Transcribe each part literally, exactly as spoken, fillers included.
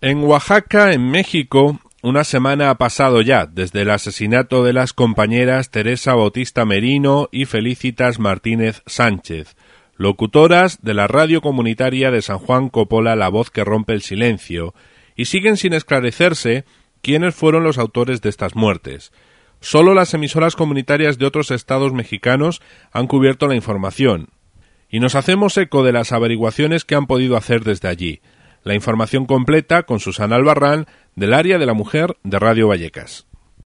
En Oaxaca, en México, una semana ha pasado ya desde el asesinato de las compañeras Teresa Bautista Merino y Felicitas Martínez Sánchez, locutoras de la radio comunitaria de San Juan Coppola, La Voz que Rompe el Silencio, y siguen sin esclarecerse quiénes fueron los autores de estas muertes. Solo las emisoras comunitarias de otros estados mexicanos han cubierto la información, y nos hacemos eco de las averiguaciones que han podido hacer desde allí. La información completa con Susana Albarrán, del área de la mujer de Radio Vallecas.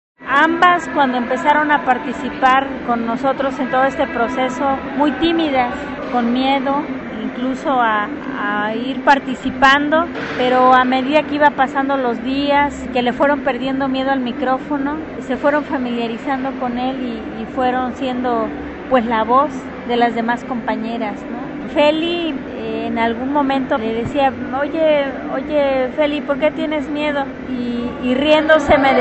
Ambas, cuando empezaron a participar con nosotros en todo este proceso, muy tímidas, con miedo, incluso a, a ir participando, pero a medida que iba pasando los días, que le fueron perdiendo miedo al micrófono, se fueron familiarizando con él y, y fueron siendo pues la voz de las demás compañeras, ¿no? Feli eh, en algún momento le decía, oye, oye Feli, ¿por qué tienes miedo? Y, y riéndose me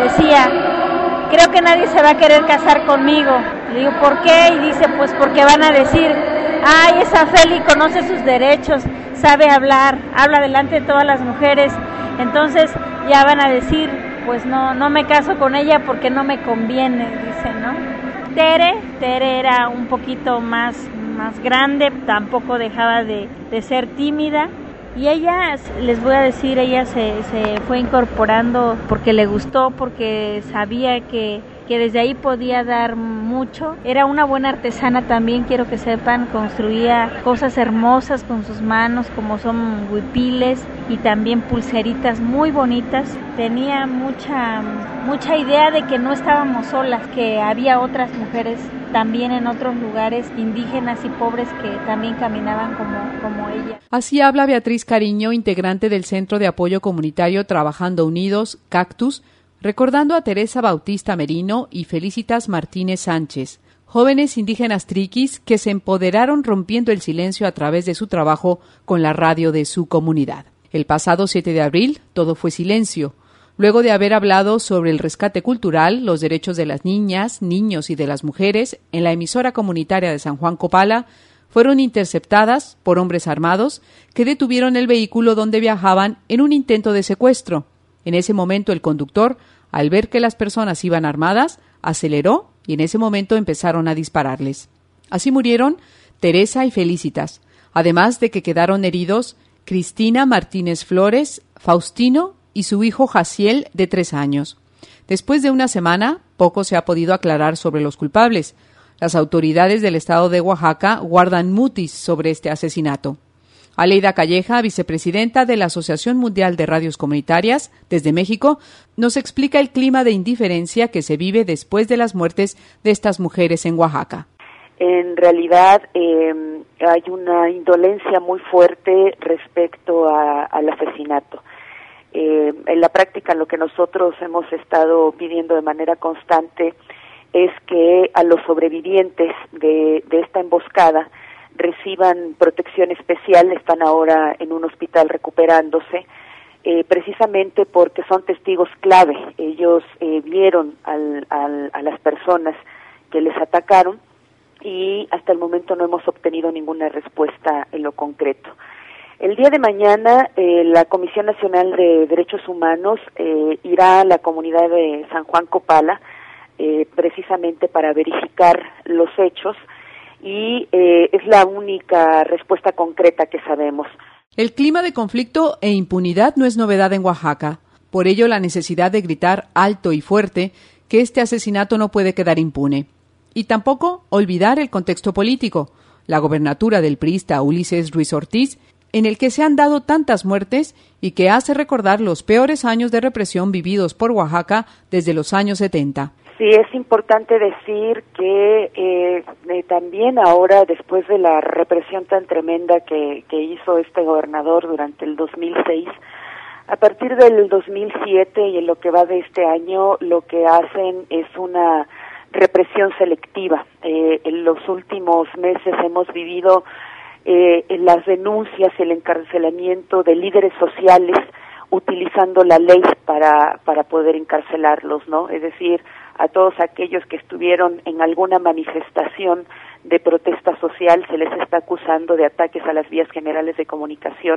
decía, creo que nadie se va a querer casar conmigo. Le digo, ¿por qué? Y dice, pues porque van a decir, ay, esa Feli conoce sus derechos, sabe hablar, habla delante de todas las mujeres, entonces ya van a decir, pues no, no me caso con ella porque no me conviene, dice, ¿no? Tere, Tere era un poquito más, más grande, tampoco dejaba de, de ser tímida, y ella, les voy a decir, ella se, se fue incorporando porque le gustó, porque sabía que, que desde ahí podía dar mucho. Era una buena artesana también, quiero que sepan, construía cosas hermosas con sus manos, como son huipiles y también pulseritas muy bonitas. Tenía mucha, mucha idea de que no estábamos solas, que había otras mujeres también en otros lugares indígenas y pobres que también caminaban como, como ella. Así habla Beatriz Cariño, integrante del Centro de Apoyo Comunitario Trabajando Unidos, Cactus, recordando a Teresa Bautista Merino y Felicitas Martínez Sánchez, jóvenes indígenas triquis que se empoderaron rompiendo el silencio a través de su trabajo con la radio de su comunidad. El pasado siete de abril todo fue silencio. Luego de haber hablado sobre el rescate cultural, los derechos de las niñas, niños y de las mujeres en la emisora comunitaria de San Juan Coppola, fueron interceptadas por hombres armados que detuvieron el vehículo donde viajaban en un intento de secuestro. En ese momento el conductor, al ver que las personas iban armadas, aceleró y en ese momento empezaron a dispararles. Así murieron Teresa y Felicitas, además de que quedaron heridos Cristina Martínez Flores, Faustino y su hijo Jaciel, de tres años. Después de una semana, poco se ha podido aclarar sobre los culpables. Las autoridades del estado de Oaxaca guardan mutis sobre este asesinato. Aleida Calleja, vicepresidenta de la Asociación Mundial de Radios Comunitarias, desde México, nos explica el clima de indiferencia que se vive después de las muertes de estas mujeres en Oaxaca. En realidad eh, hay una indolencia muy fuerte respecto a, al asesinato. Eh, en la práctica lo que nosotros hemos estado pidiendo de manera constante es que a los sobrevivientes de, de esta emboscada reciban protección especial. Están ahora en un hospital recuperándose, eh, precisamente porque son testigos clave. Ellos eh, vieron al, al, a las personas que les atacaron y hasta el momento no hemos obtenido ninguna respuesta en lo concreto. El día de mañana eh, la Comisión Nacional de Derechos Humanos eh, irá a la comunidad de San Juan Coppola eh, precisamente para verificar los hechos y eh, es la única respuesta concreta que sabemos. El clima de conflicto e impunidad no es novedad en Oaxaca. Por ello, la necesidad de gritar alto y fuerte que este asesinato no puede quedar impune. Y tampoco olvidar el contexto político, la gobernatura del priista Ulises Ruiz Ortiz, en el que se han dado tantas muertes y que hace recordar los peores años de represión vividos por Oaxaca desde los años setenta. Sí, es importante decir que eh, eh, también ahora, después de la represión tan tremenda que, que hizo este gobernador durante el dos mil seis, a partir del dos mil siete y en lo que va de este año, lo que hacen es una represión selectiva. Eh, en los últimos meses hemos vivido eh, las denuncias y el encarcelamiento de líderes sociales utilizando la ley para, para poder encarcelarlos, ¿no? Es decir, a todos aquellos que estuvieron en alguna manifestación de protesta social se les está acusando de ataques a las vías generales de comunicación,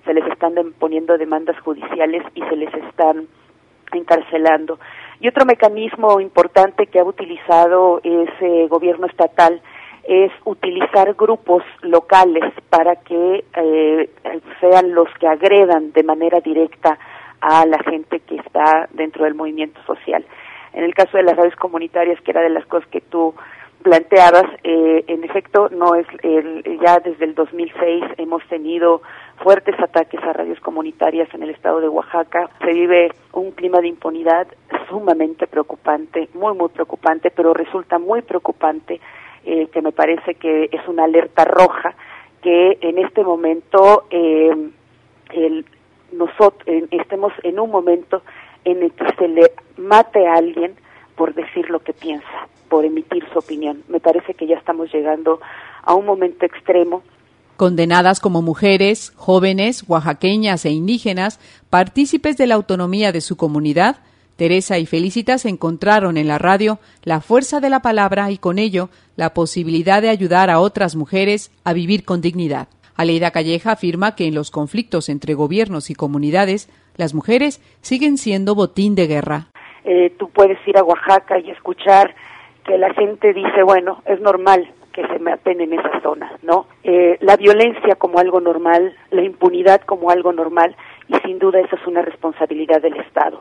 se les están poniendo demandas judiciales y se les están encarcelando. Y otro mecanismo importante que ha utilizado ese gobierno estatal es utilizar grupos locales para que eh, sean los que agredan de manera directa a la gente que está dentro del movimiento social. En el caso de las radios comunitarias, que era de las cosas que tú planteabas, eh, en efecto, no es el, ya desde el dos mil seis hemos tenido fuertes ataques a radios comunitarias en el estado de Oaxaca. Se vive un clima de impunidad sumamente preocupante, muy, muy preocupante, pero resulta muy preocupante, eh, que me parece que es una alerta roja, que en este momento eh, el, nosotros eh, estemos en un momento en el que se le mate a alguien por decir lo que piensa, por emitir su opinión. Me parece que ya estamos llegando a un momento extremo. Condenadas como mujeres, jóvenes, oaxaqueñas e indígenas, partícipes de la autonomía de su comunidad, Teresa y Felicitas encontraron en la radio la fuerza de la palabra y con ello la posibilidad de ayudar a otras mujeres a vivir con dignidad. Aleida Calleja afirma que en los conflictos entre gobiernos y comunidades, las mujeres siguen siendo botín de guerra. Eh, tú puedes ir a Oaxaca y escuchar que la gente dice, bueno, es normal que se maten en esa zona, ¿no? Eh, la violencia como algo normal, la impunidad como algo normal, y sin duda esa es una responsabilidad del Estado.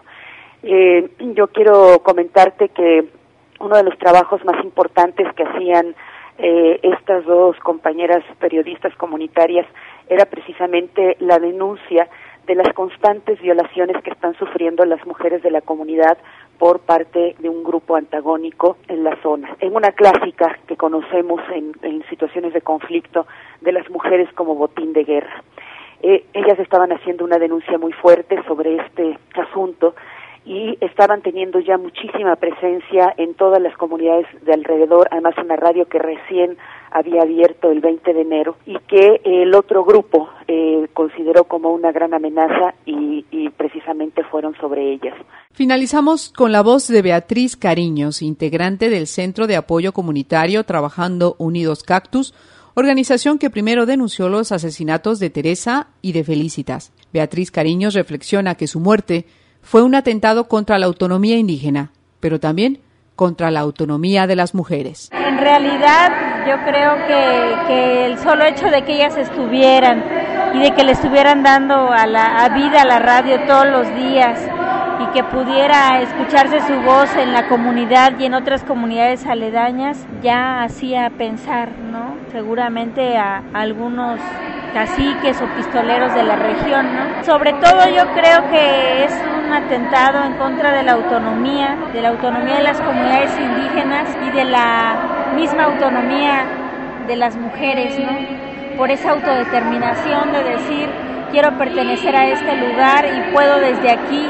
Eh, yo quiero comentarte que uno de los trabajos más importantes que hacían eh, estas dos compañeras periodistas comunitarias era precisamente la denuncia de las constantes violaciones que están sufriendo las mujeres de la comunidad por parte de un grupo antagónico en la zona. En una clásica que conocemos en, en situaciones de conflicto de las mujeres como botín de guerra. Eh, ellas estaban haciendo una denuncia muy fuerte sobre este asunto y estaban teniendo ya muchísima presencia en todas las comunidades de alrededor, además una radio que recién había abierto el veinte de enero y que el otro grupo eh, consideró como una gran amenaza y, y precisamente fueron sobre ellas. Finalizamos con la voz de Beatriz Cariños, integrante del Centro de Apoyo Comunitario Trabajando Unidos Cactus, organización que primero denunció los asesinatos de Teresa y de Felicitas. Beatriz Cariños reflexiona que su muerte fue un atentado contra la autonomía indígena, pero también contra la autonomía de las mujeres. En realidad, yo creo que, que el solo hecho de que ellas estuvieran y de que le estuvieran dando a la a vida a la radio todos los días y que pudiera escucharse su voz en la comunidad y en otras comunidades aledañas, ya hacía pensar, ¿no? Seguramente a algunos caciques o pistoleros de la región, ¿no? Sobre todo yo creo que es un atentado en contra de la autonomía, de la autonomía de las comunidades indígenas y de la misma autonomía de las mujeres, ¿no? Por esa autodeterminación de decir, quiero pertenecer a este lugar y puedo desde aquí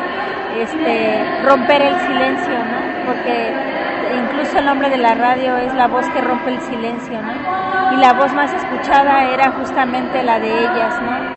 este, romper el silencio, ¿no? Porque incluso el nombre de la radio es la voz que rompe el silencio, ¿no? Y la voz más escuchada era justamente la de ellas, ¿no?